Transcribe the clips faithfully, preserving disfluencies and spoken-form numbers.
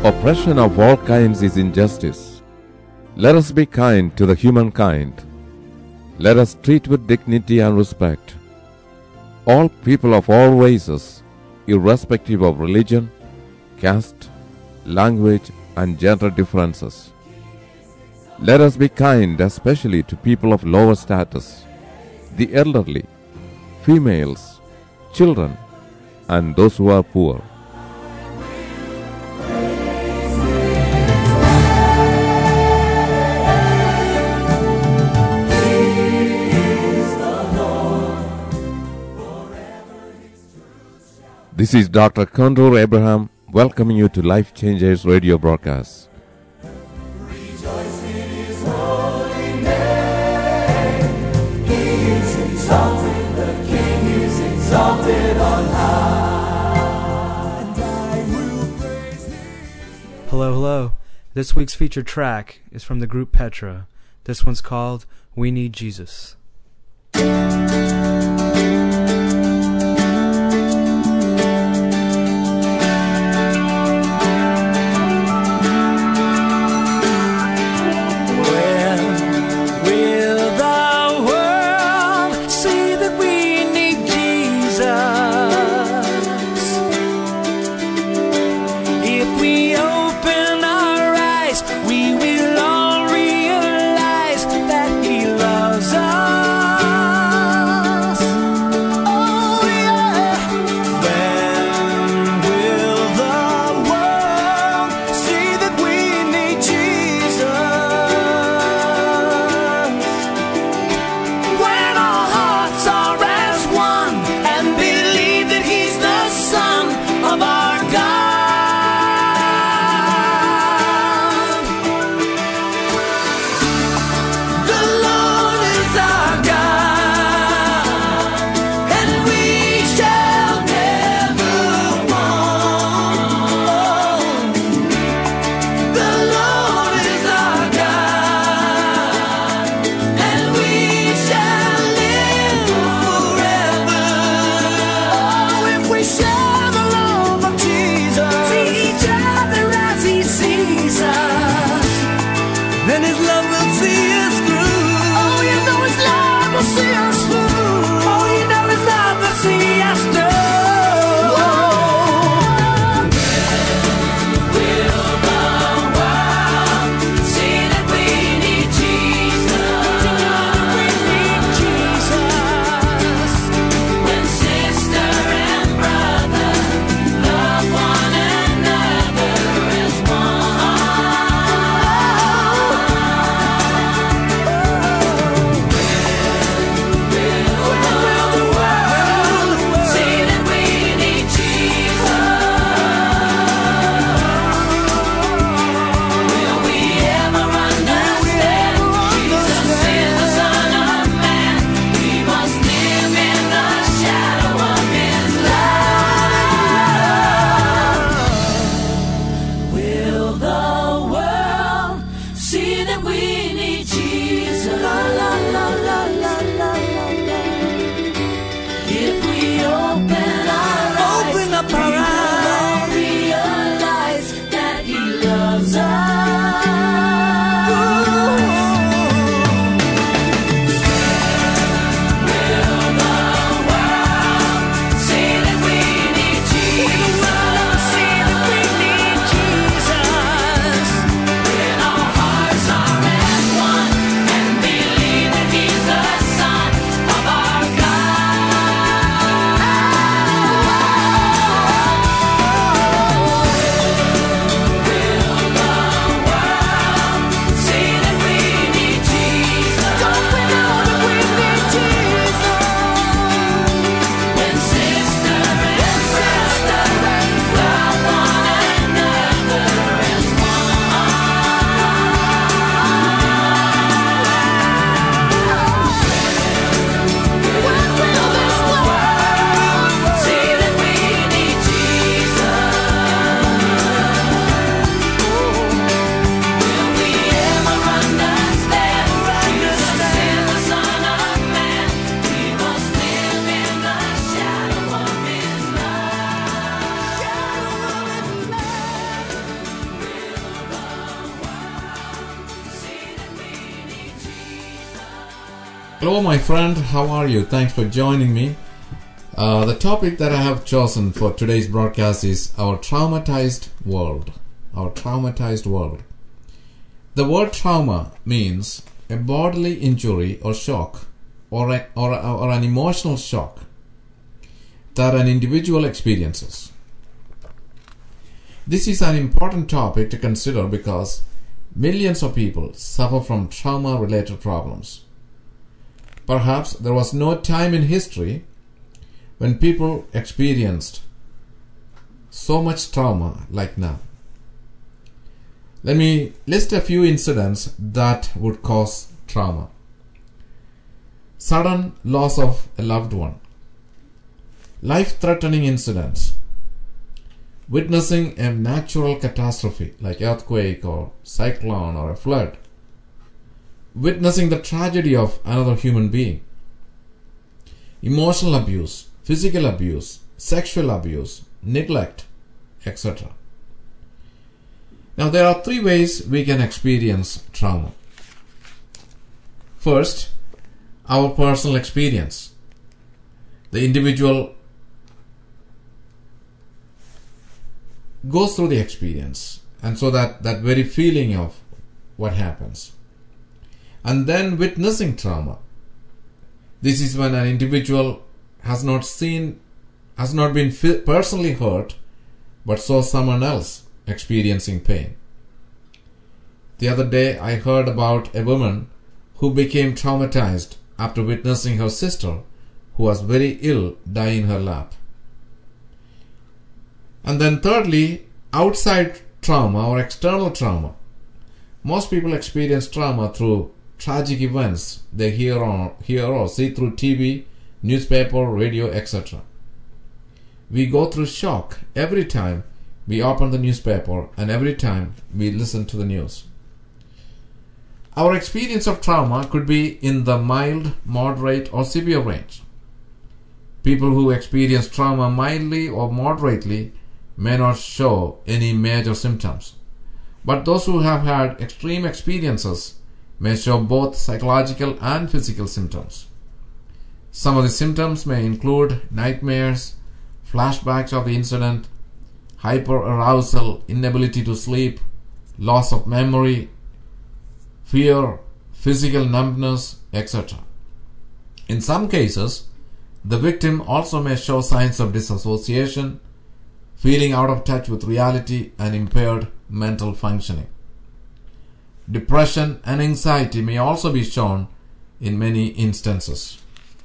Oppression of all kinds is injustice. Let us be kind to the humankind. Let us treat with dignity and respect all people of all races, irrespective of religion, caste, language, and gender differences. Let us be kind especially to people of lower status, the elderly, females, children, and those who are poor. This is Doctor Kondur Abraham welcoming you to Life Changers radio broadcast. Rejoice in His holy name. He is exalted, the King is exalted on high. And I will praise Him. Hello, hello. This week's featured track is from the group Petra. This one's called We Need Jesus. We will all realize that He loves us. Hello, my friend. How are you? Thanks for joining me. Uh, the topic that I have chosen for today's broadcast is our traumatized world. Our traumatized world. The word trauma means a bodily injury or shock or, a, or, a, or an emotional shock that an individual experiences. This is an important topic to consider because millions of people suffer from trauma-related problems. Perhaps there was no time in history when people experienced so much trauma like now. Let me list a few incidents that would cause trauma. Sudden loss of a loved one. Life-threatening incidents. Witnessing a natural catastrophe like earthquake or cyclone or a flood. Witnessing the tragedy of another human being. Emotional abuse, physical abuse, sexual abuse, neglect, et cetera. Now there are three ways we can experience trauma. First, our personal experience. The individual goes through the experience, and so that, that very feeling of what happens. And then witnessing trauma. This is when an individual has not seen, has not been personally hurt, but saw someone else experiencing pain. The other day I heard about a woman who became traumatized after witnessing her sister, who was very ill, die in her lap. And then thirdly, outside trauma or external trauma. Most people experience trauma through tragic events they hear or, hear or see through T V, newspaper, radio, et cetera. We go through shock every time we open the newspaper and every time we listen to the news. Our experience of trauma could be in the mild, moderate, or severe range. People who experience trauma mildly or moderately may not show any major symptoms, but those who have had extreme experiences may show both psychological and physical symptoms. Some of the symptoms may include nightmares, flashbacks of the incident, hyperarousal, inability to sleep, loss of memory, fear, physical numbness, et cetera. In some cases, the victim also may show signs of disassociation, feeling out of touch with reality, and impaired mental functioning. Depression and anxiety may also be shown in many instances.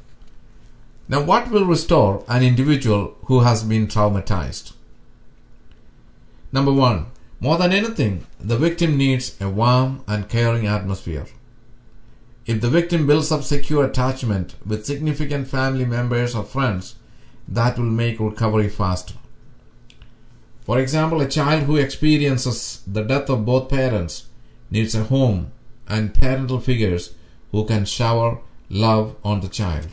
Now, what will restore an individual who has been traumatized? Number one, more than anything, the victim needs a warm and caring atmosphere. If the victim builds up secure attachment with significant family members or friends, that will make recovery faster. For example, a child who experiences the death of both parents needs a home and parental figures who can shower love on the child.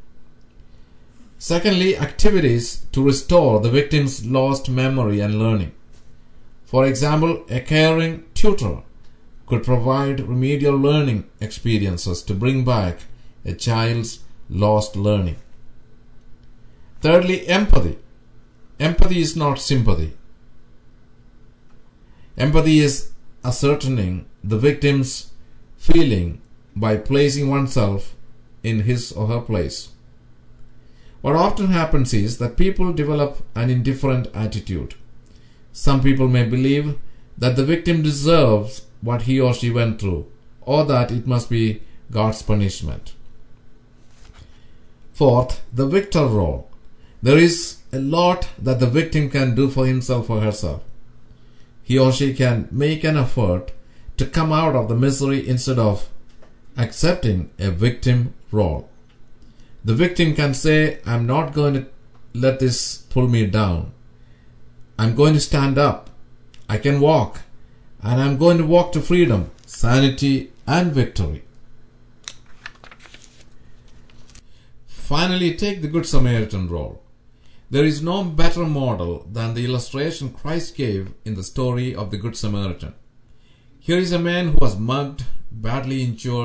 Secondly, activities to restore the victim's lost memory and learning. For example, a caring tutor could provide remedial learning experiences to bring back a child's lost learning. Thirdly, empathy. Empathy is not sympathy. Empathy is ascertaining the victim's feeling by placing oneself in his or her place. What often happens is that people develop an indifferent attitude. Some people may believe that the victim deserves what he or she went through, or that it must be God's punishment. Fourth, the victor role. There is a lot that the victim can do for himself or herself. He or she can make an effort to come out of the misery instead of accepting a victim role. The victim can say, I'm not going to let this pull me down. I'm going to stand up. I can walk. And I'm going to walk to freedom, sanity, and victory. Finally, take the Good Samaritan role. There is no better model than the illustration Christ gave in the story of the Good Samaritan. Here is a man who was mugged, badly injured,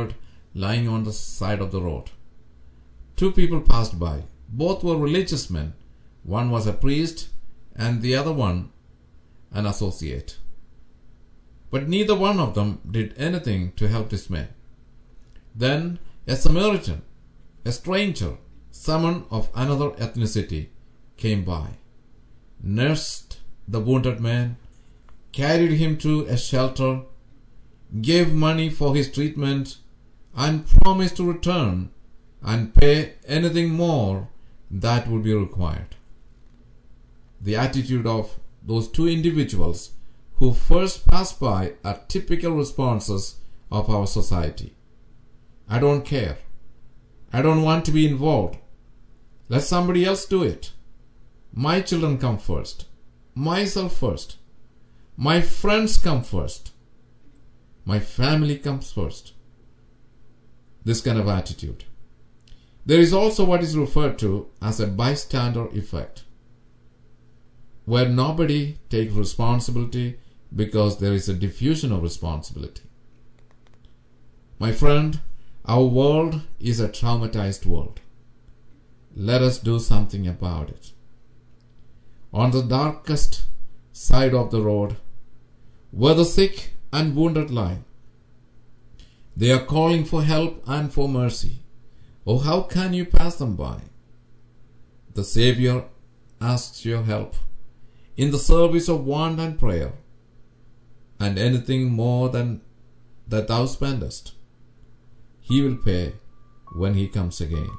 lying on the side of the road. Two people passed by. Both were religious men. One was a priest and the other one an associate. But neither one of them did anything to help this man. Then a Samaritan, a stranger, someone of another ethnicity, came by, nursed the wounded man, carried him to a shelter, gave money for his treatment, and promised to return and pay anything more that would be required. The attitude of those two individuals who first passed by are typical responses of our society. I don't care. I don't want to be involved. Let somebody else do it. My children come first. Myself first. My friends come first. My family comes first. This kind of attitude. There is also what is referred to as a bystander effect, where nobody takes responsibility because there is a diffusion of responsibility. My friend, our world is a traumatized world. Let us do something about it. On the darkest side of the road, where the sick and wounded lie, they are calling for help and for mercy. Oh, how can you pass them by? The Savior asks your help in the service of want and prayer, and anything more than that thou spendest, he will pay when he comes again.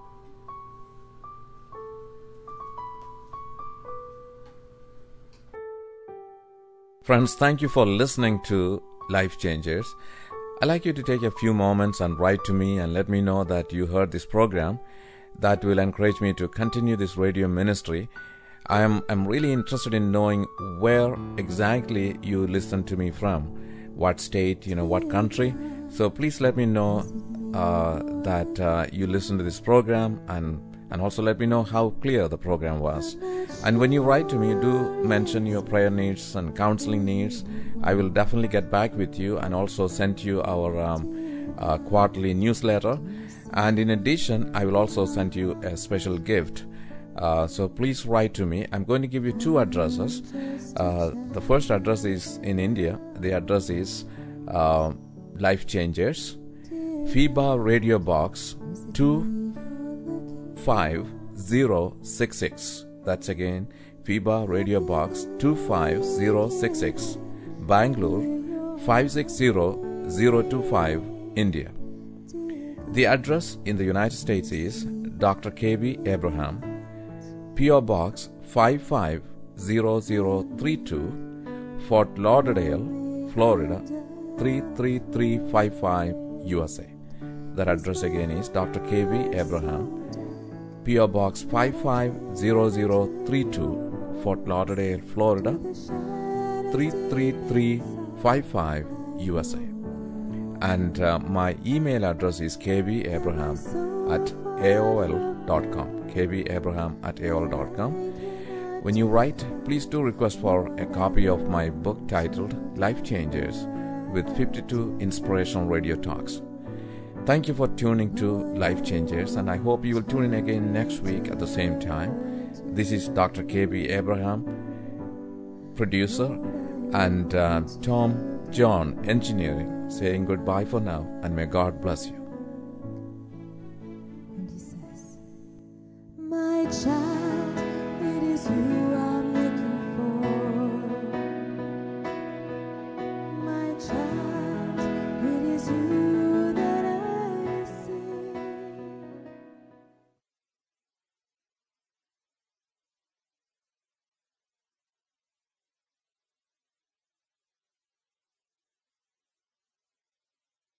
Friends, thank you for listening to Life Changers. I'd like you to take a few moments and write to me and let me know that you heard this program. That will encourage me to continue this radio ministry. I am I'm really interested in knowing where exactly you listen to me from, what state, you know, what country. So please let me know uh, that uh, you listen to this program, and and also let me know how clear the program was. And when you write to me, do mention your prayer needs and counseling needs. I will definitely get back with you and also send you our um, uh, quarterly newsletter. And in addition, I will also send you a special gift. Uh, so please write to me. I'm going to give you two addresses. Uh, the first address is in India. The address is uh, Life Changers, FIBA Radio Box two five zero six six. That's again FIBA Radio Box two five zero six six, Bangalore five six zero zero two five, India. The address in the United States is Doctor K B Abraham, P O Box five five zero zero three two, Fort Lauderdale, Florida three three three five five, U S A. That address again is Doctor K B Abraham, P O Box five five zero zero three two, Fort Lauderdale, Florida three three three five five, U S A. And uh, my email address is kbabraham at A O L dot com. kbabraham at A O L dot com. When you write, please do request for a copy of my book titled Life Changers with fifty-two Inspirational Radio Talks. Thank you for tuning to Life Changers, and I hope you will tune in again next week at the same time. This is Doctor K B Abraham, producer, and uh, Tom John, engineering, saying goodbye for now, and may God bless you. And he says, my child.